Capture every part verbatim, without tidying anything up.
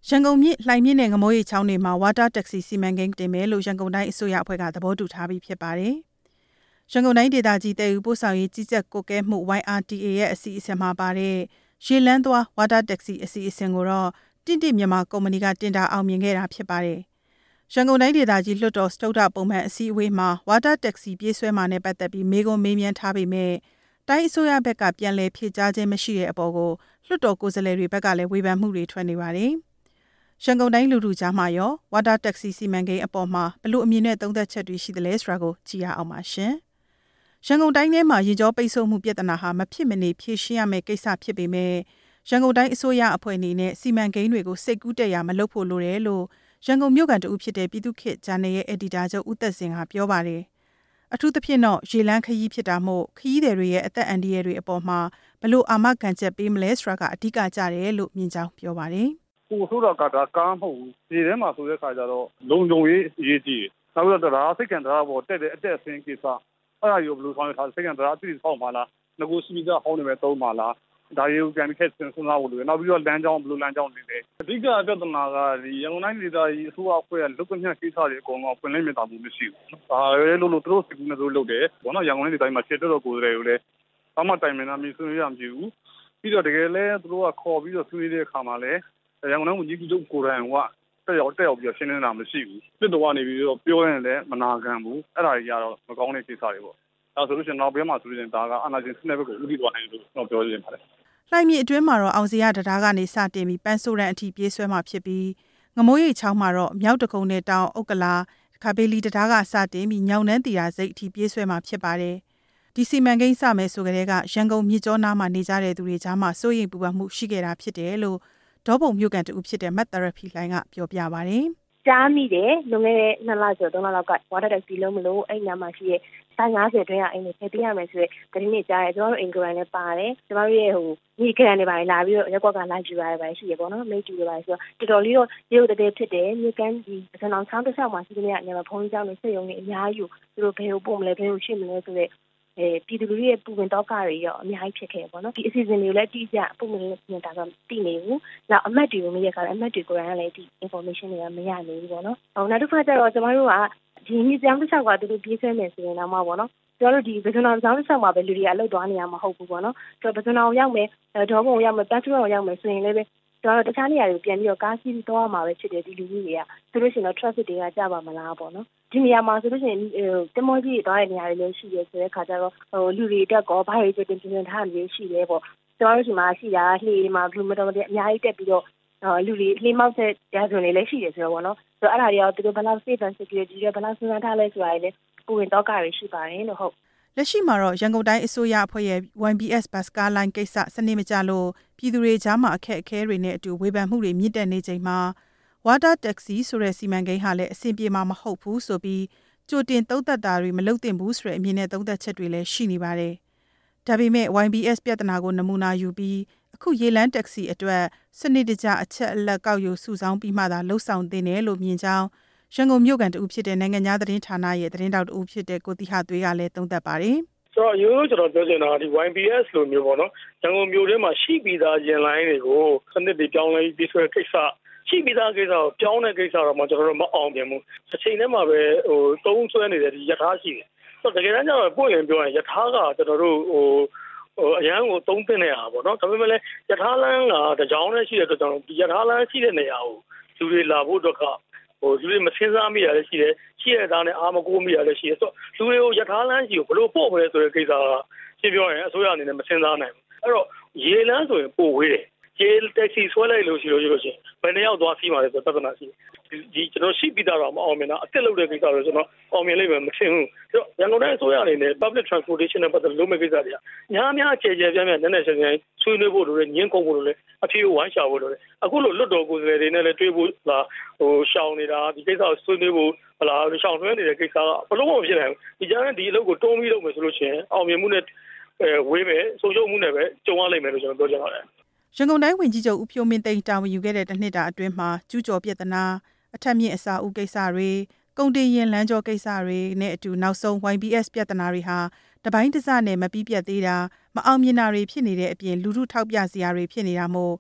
ရန်ကုန်မြို့လှိုင်မြင့်နဲ့ငမိုးရိပ်ချောင်းတွေမှာဝါတာတက္ကစီစီမံကိန်းတင်မယ်လို့ရန်ကုန်တိုင်းအစိုးရအဖွဲ့ကသဘောတူထားပြီးဖြစ်ပါတယ်။ရန်ကုန်တိုင်းဒေသကြီးတည်ယူပို့ဆောင်ရေးကြီးကြပ်ကွပ်ကဲမှု Y R T A ရဲ့အစီအစဉ်မှာပါတဲ့ရေလန်းသွားဝါတာတက္ကစီအစီအစဉ်ကိုတော့တင့်တင့်မြန်မာကုမ္ပဏီကတင်တာအောင်မြင်ခဲ့တာဖြစ်ပါတယ်။ရန်ကုန်တိုင်းဒေသကြီးလွှတ်တော်စတုတ္ထပုံမှန်အစည်းအဝေးမှာဝါတာတက္ကစီပြေးဆွဲမှာနဲ့ပတ်သက်ပြီးမေးခွန်းမေးမြန်းထားပေမဲ့တိုင်းအစိုးရဘက်ကပြန်လည်ဖြေကြားခြင်းမရှိတဲ့အပေါ်ကိုလွှတ်တော်ကိုယ်စားလှယ်တွေဘက်ကလည်းဝေဖန်မှုတွေထွက်နေပါတယ်။ရန်ကုန်တိုင်းလူထုကြားမှာရောဝါတာတက္ကစီစီမံကိန်းအပေါ်မှာဘလို့အမြင်နဲ့သုံးသပ်ချက်တွေရှိသလဲဆိုတာကိုကြည့်ရအောင်ပါရှင်။ရန်ကုန်တိုင်းထဲမှာရေကြောပိတ်ဆို့မှုပြဿနာဟာမဖြစ်မနေဖြေရှင်းရမယ့်ကိစ္စဖြစ်ပေမဲ့ရန်ကုန်တိုင်းအစိုးရအဖွဲ့အနေနဲ့စီမံကိန်းတွေကိုစိတ်ကူးတက်ရမလုပ်ဖို့လိုတယ်လို့ရန်ကုန်မြို့ကန်တဦးဖြစ်တဲ့ပြည်သူ့ခေတ်ဂျာနယ်ရဲ့အက်ဒီတာချုပ်ဦးသက်စင်ကပြောပါတယ်။အထူးသဖြင့်တော့ရေလန်းခရီးဖြစ်တာမို့ခရီးသည်တွေရဲ့အသက်အန္တရာယ်တွေအပေါ်မှာဘလို့အာမခံချက်ပေးမလဲဆိုတာကအဓိကကြတယ်လို့မြင်ကြောင်းပြောပါတယ်။ကိုဆိုတော့ကဒါကားမဟုတ်ဘူးဒီထဲမှာဆိုတဲ့ခါကျတော့လုံုံရေးအရေးကြီးတယ်နောက်ပြီးတော့ဒါစိတ်ကံတရားပေါ်တက်တဲ့အတက်အဆင်းကိစ္စအဲ့ဒါကိုဘယ်လိုဆောင်ရွက်ထားစိတ်ကံတရားအပြည့်ဆောက်မှာလားငကိုစီမီတာဟောင်းနေမဲ့သုံးမှာလားဒါရုပ်ကံခက်စင်ဆုံးလာလို့နောက်ပြီးတော့လမ်းကြောင်းဘယ်လိုလမ်းကြောင်းနေလဲအဓိကပြဿနာကဒီရန်ကုန်တိုင်းဒေသကြီးအစိုးရအဖွဲ့ကလုတ်ညံ့ကိစ္စတွေအကုန်လုံးပွင့်လင်းမြင်သာမှုမရှိဘူးဒါရဲလို့လို့သူတို့စိတ်ကူးနေလို့လုပ်တယ်ဘောနော်ရန်ကုန်တိုင်းဒေသကြီးမှာချက်တော့ကိုယ်တွေလည်းဘာမှတိုင်မင်တာမျိုးဆွေးနွေးရမရှိဘူးပြီးတော့တကယ်လဲသူတို့ကခေါ်ပြီးတော့ဆွေးနွေးတဲ့အခါမှာလဲရန်ကုန်တိုင်းဝန်ကြီးချုပ်ကိုယ်တိုင်ကတက်ရောက်တက်ရောက်ပြီးရှင်းနေတာမရှိဘူးပြစ်တော်ကနေပြီးတော့ပြောရင်လည်းမနာခံဘူးအဲ့ဒါကြီးကတော့မကောင်းတဲ့ကိစ္စတွေပေါ့ဒါဆိုလို့ရှိရင်နောက်ဘက်မှာဆိုရင်ဒါကအာဏာရှင်စနစ်ဘက်ကိုဥတီသွားနိုင်လို့ကျွန်တော်ပြောချင်ပါတယ်လှိုင်မြစ်အတွင်းမှာတော့အောင်စရတရားကနေစတင်ပြီးပန်းဆိုးရန်အထိပြေးဆွဲမှာဖြစ်ပြီးငမိုးရိပ်ချောင်းမှာတော့မြောက်တကုံနဲ့တောင်ဥက္ကလာခါဘေလီတရားကစတင်ပြီးညောင်နှန်းတီရာစိတ်အထိပြေးဆွဲမှာဖြစ်ပါတယ်ဒီစီမံကိန်းစမယ်ဆိုကြတဲ့ကရန်ကုန်မြစ်ကြောနားမှာနေကြတဲ့သူတွေကြားမှာစိုးရိမ်ပူပန်မှုရှိခဲ့တာဖြစ်တယ်လို့ဒေါပုံမြို့ကန်တူဖြစ်တဲ့မတ်သရဖီလိုင်းကပြောပြပါတယ်။ကြားမိတယ်လွန်ခဲ့တဲ့နှစ်လကျော်သုံးလလောက်ကဝါတာတက်စီလုံးမလို့အဲ့ညမှာရှိရဲ့စာငါးဆယ်တွင်းကအိမ်တွေဖယ်ပေးရမယ်ဆိုတဲ့တရင်တွေကြားရဲကျွန်တော်တို့အင်္ဂလန်နဲ့ပါတယ်ကျွန်တော်တို့ရဲ့ဟိုညီကရန်တွေပါလာပြီးတော့ရက်ကွက်ကလာကြည့်ရတယ်ပါရှိရပေါ့နော်မိတ်တူတွေပါဆိုတော့တော်တော်လေးတော့ရုပ်တည်းဖြစ်တယ်မြေကန်ဒီစံအောင်ချောင်းတစ်လျှောက်မှာရှိတဲ့ညမှာဖုန်းကြီးကျောင်းတွေဆက်ရုံတွေအများကြီးသူတို့ဘယ်ကိုပို့မလဲဘယ်ကိုရှိမလဲဆိုတဲ့အဲပြည်သူလူထုရဲ့ပူပင်တော့ကတွေရောအများကြီးဖြစ်ခဲ့ပေါ့နော်ဒီအစီအစဉ်တွေကိုလည်းတိကျပုံမှန်နေတာကသိနေဘူးနောက်အမတ်တွေကိုမရကြတယ်အမတ်တွေကိုယ်တိုင်ကလည်းဒီ information တွေကမရနိုင်ဘူးပေါ့နော်ဟိုနောက်တစ်ခါကျတော့ကျွန်တော်တို့ကဒီမြေကြောင်းတစ်လျှောက်ကသူတို့ပြေးဆွဲမယ်ဆိုရင်တော့မှပေါ့နော်ကျွန်တော်တို့ဒီဗဇွန်အောင်ကြောင်းတစ်လျှောက်မှာပဲလူတွေအလုပ်သွားနေရမှာမဟုတ်ဘူးပေါ့နော်ဆိုတော့ဗဇွန်အောင်ရောက်မယ်ဒေါ်ဘုံရောက်မယ်ပတ်ထရောရောက်မယ်ဆိုရင်လည်းပဲကျွန်တော်တို့တခြားနေရာတွေကိုပြန်ပြီးတော့ကားစီးသွားမှာပဲဖြစ်တယ်ဒီလူကြီးတွေကဆိုလို့ရှိရင်တော့ traffic တွေကကြပါမလားပေါ့နော်ဒီနေရာမှာဆိုလို့ရှိရင်တမောကြီးသွားတဲ့နေရာတွေလည်းရှိရဲဆိုတဲ့ခါကျတော့ဟိုလူတွေတက်ကောဘာတွေတင်တင်ထားနေရှိတယ်ပေါ့ကျွန်တော်တို့ဒီမှာရှိတာလှေမှာဘလူးမတော်တွေအများကြီးတက်ပြီးတော့လူတွေလှေမောက်တဲ့ရာဇဝင်တွေလည်းရှိတယ်ဆိုတော့ပေါ့နော်ဆိုတော့အဲ့ဒါတွေရောသူတို့ဘယ်လောက် safe and security တွေဘယ်လောက်စဉ်းစားထားလဲဆိုတာလည်းပုံဝင်တော့ကတွေရှိပါတယ်လို့ဟုတ်လက်ရှိမှာတော့ရန်ကုန်တိုင်းအစိုးရအဖွဲ့ရဲ့ Y B S ဘတ်စကားလိုင်းကိစ္စစနစ်မကျလို့ပြည်သူတွေကြားမှာအခက်အခဲတွေနဲ့အတူဝေဖန်မှုတွေမြင့်တက်နေချိန်မှာဝါတာတက္ကစီဆိုတဲ့စီမံကိန်းဟာလည်းအဆင်ပြေမှာမဟုတ်ဘူးဆိုပြီးကြိုတင်သုံးသပ်တာတွေမလုပ်သင့်ဘူးဆိုတဲ့အမြင်နဲ့သုံးသပ်ချက်တွေလည်းရှိနေပါတယ်။ဒါပေမဲ့ Y B S ပြဿနာကိုနမူနာယူပြီးအခုရေလန်းတက္ကစီအတွက်စနစ်တကျအချက်အလက်ကောက်ယူစုဆောင်းပြီးမှသာလှုပ်ဆောင်သင့်တယ်လို့မြင်ကြောင်းရန်ကုန်မြို့ကန်တူဖြစ်တဲ့နိုင်ငံသားသတင်းဌာနရဲ့သတင်းတောက်တူဖြစ်တဲ့ကိုတိဟသွေးကလည်းသုံးသပ်ပါတယ်။ဆိုတော့ရိုးရိုးကျွန်တော်ပြောချင်တာဒီ Y B S လိုမျိုးပေါ့နော်ရန်ကုန်မြို့ထဲမှာရှိပြီးသားရင်လိုင်းတွေကိုစနစ်တွေပြောင်းလဲပြီးဆွဲကိစ္စရှိပြီးသားကိစ္စကိုပြောင်းတဲ့ကိစ္စတော့မှကျွန်တော်တို့မအောင်ပြင်ဘူးအချိန်ထဲမှာပဲဟိုသုံးဆွဲနေတဲ့ဒီယထာရှိတယ်ဆိုတော့တကယ်တမ်းကျတော့ပွင့်လင်းပြောရင်ယထာကကျွန်တော်တို့ဟိုဟိုအရန်ကိုသုံးသင့်တဲ့ဟာပေါ့နော်ဒါပေမဲ့လည်းယထာလန်းကတကြောင်နဲ့ရှိတဲ့အတွက်ကြောင့်ဒီယထာလန်းရှိတဲ့နေရာကိုလူတွေလာဖို့အတွက်ကဟိုလူတွေမစင်းစားမိရလည်းရှိတယ်ရှိရတဲ့နဲ့အာမကိုမိရလည်းရှိတယ်ဆိုတော့လူတွေကိုယထာလန်းရှိကိုဘလို့ပို့မလဲဆိုတဲ့ကိစ္စကရှင်းပြောရင်အစိုးရအနေနဲ့မစင်းစားနိုင်ဘူးအဲ့တော့ရေလန်းဆိုရင်ပို့ဝေးတယ်ကျေးတက်စီဆွဲလိုက်လို့ရှိလို့ရှိလို့ရှိရင်ဘယ်နှယောက်သွားစီးမှာလဲဆိုတော့ပြဿနာရှိဒီကျွန်တော်ရှိပြီးသားတော့မအောင်မြင်တာအစ်စ်လုပ်တဲ့ကိစ္စတော့ကျွန်တော်အောင်မြင်လိမ့်မယ်မထင်ဘူးဆိုတော့ရန်ကုန်တိုင်းအစိုးရအနေနဲ့ public transportation နဲ့ပတ်သက်လို့လုပ်မယ့်ကိစ္စတွေကများများကျေကျေပြန့်ပြန့်နည်းနည်းချင်းချင်းဆွေးနွေးဖို့လိုတယ်ညှင်းကုန်ဖို့လိုတယ်အဖြေကိုဝိုင်းရှာဖို့လိုတယ်အခုလိုလွတ်တော်ကိုယ်စားလှယ်တွေနဲ့လည်းတွေ့ဖို့လာဟိုရှောင်းနေတာဒီကိစ္စကိုဆွေးနွေးဖို့ဟလာရှောင်းထွဲနေတဲ့ကိစ္စကဘလို့မဖြစ်နိုင်ဘူးဒီကြားနဲ့ဒီအလုပ်ကိုတွန်းပြီးလုပ်မယ်ဆိုလို့ရှိရင်အောင်မြင်မှုနဲ့အဲဝေးမယ်ဆုံးရှုံးမှုနဲ့ပဲကြုံရလိမ့်မယ်လို့ကျွန်တော်ပြောချင်ပါတယ်ရန်ကုန်တိုင်းဝန်ကြီးချုပ်ဦးဖြိုးမင်းသိန်းတာဝန်ယူခဲ့တဲ့တစ်နှစ်တာအတွင်းမှာကျူးကျော်ပြဿနာအထက်မြင့်အစာအုပ်ကိစ္စတွေကုန်တင်ရင်လမ်းကြောကိစ္စတွေနဲ့အတူနောက်ဆုံး Y B S ပြဿနာတွေဟာတပိုင်းတစနဲ့မပြီးပြတ်သေးတာမအောင်မြင်တာတွေဖြစ်နေတဲ့အပြင်လူထုထောက်ပြစရာတွေဖြစ်နေတာမို့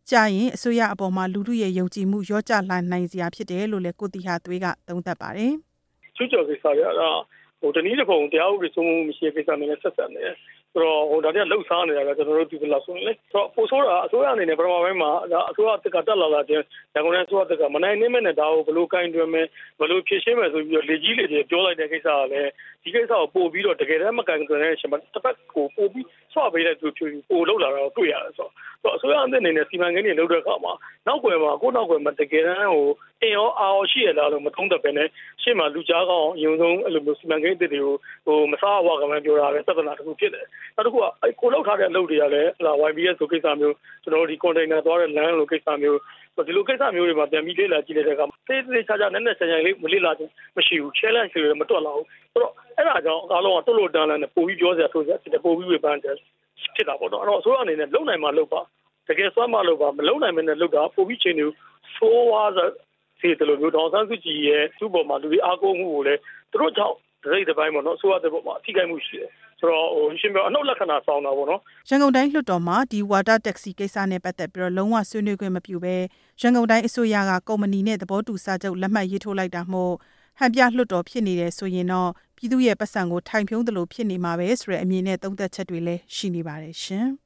ကြာရင်အစိုးရအပေါ်မှာလူထုရဲ့ယုံကြည်မှုရောကျလာနိုင်စရာဖြစ်တယ်လို့လည်းကိုတီဟာသွေးကသုံးသပ်ပါတယ်။ချွတ်ကျော်ကိစ္စရတာဟိုတနည်းတစ်ပုံတရားဥပဒေစိုးမိုးမှုမရှိတဲ့ကိစ္စမျိုးနဲ့ဆက်ဆက်နေတယ်ဆိုတော့ဟိုဒါတည်းလှုပ်ရှားနေတာကကျွန်တော်တို့ဒီလောက်ဆိုရင်လေဆိုတော့ပိုဆိုးတာအစိုးရအနေနဲ့ပထမပိုင်းမှာအစိုးရတက်ကတက်လာတာချင်းရန်ကုန်တိုင်းအစိုးရတက်ကမနိုင်နေမဲ့နဲ့ဒါကိုဘယ်လိုကိုင်တွယ်မယ်ဘယ်လိုဖြည့်ရှင်းမယ်ဆိုပြီးတော့လေကြီးလေကြီးပြောလိုက်တဲ့ကိစ္စကလည်းဒီကိစ္စကိုပို့ပြီးတော့တကယ်တမ်းမကိုင်တွယ်တဲ့အချိန်မှာတစ်ပတ်ကိုပို့ပြီးဆွပေးတဲ့သူဖြူပို့လောက်လာတာကိုတွေ့ရတယ်ဆိုတော့အစိုးရအနေနဲ့စီမံကိန်းတွေလုပ်တဲ့အခါမှာနောက်ွယ်မှာကိုနောက်ွယ်မှာတကယ်တမ်းဟိုအင်ရောအာရောရှိရလားလို့မထုံးတတ်ပဲနဲ့ရှေ့မှာလူကြားကောင်းအရင်ဆုံးအဲ့လိုမျိုးစီမံကိန်းတွေကိုဟိုမစားဝါကမှပြောတာပဲသဒ္ဒနာတစ်ခုဖြစ်တယ်နောက်တစ်ခုကအဲ့ကိုလောက်ထားတဲ့အလုပ်တွေကလည်းဟလာ Y B S ဆိုကိစ္စမျိုးကျွန်တော်တို့ဒီ container သွားတဲ့လမ်းလိုကိစ္စမျိုးဒီလိုကိစ္စမျိုးတွေမှာပြန်ပြီးလေ့လာကြည့်လိုက်တဲ့အခါသေသေးချာချာနည်းနည်းဆန်ဆန်လေးမလေ့လာခြင်းမရှိဘူး challenge တွေမတွက်လာဘူးဆိုတော့အဲ့ဒါကြောင့်အားလုံးကတွတ်လို့တန်းလန်းနဲ့ပို့ပြီးပြောစရာဆိုစရာဖြစ်တယ်ပို့ပြီးဝေဖန်တယ်ဖြစ်တာပေါ့နော်အဲ့တော့အစိုးရအနေနဲ့လုံနိုင်မှလုပ်ပါတကယ်စွမ်းမှလုပ်ပါမလုံနိုင်မနဲ့လုပ်တာပို့ပြီးချိန်တွေဆိုးဝါးစေတယ်လို့မျိုးဒေါ်ဆန်းစုကြည်ရဲ့သူ့ပေါ်မှာလူတွေအားကိုးမှုကိုလည်းသူတို့ကြောင့်ဒရိတ်တစ်ပိုင်းပေါ့နော်အစိုးရတဲ့ပေါ်မှာအထိကိမှုရှိတယ်ဆိုတော့ဟိုရှင်ပြောအနှုတ်လက္ခဏာဆောင်တာပေါ့နော်ရန်ကုန်တိုင်းလွှတ်တော်မှာဒီဝါတာတက္ကစီကိစ္စနဲ့ပတ်သက်ပြီးတော့လုံးဝဆွေးနွေးခွင့်မပြုဘဲရန်ကုန်တိုင်းအစိုးရကကုမ္ပဏီနဲ့သဘောတူစာချုပ်လက်မှတ်ရေးထိုးလိုက်တာမို့ဟန်ပြလွှတ်တော်ဖြစ်နေတယ်ဆိုရင်တော့ပြည်သူရဲ့ပတ်စံကိုထိုင်ဖြုံးတယ်လို့ဖြစ်နေမှာပဲဆိုတဲ့အမြင်နဲ့သုံးသပ်ချက်တွေလည်းရှိနေပါတယ်ရှင်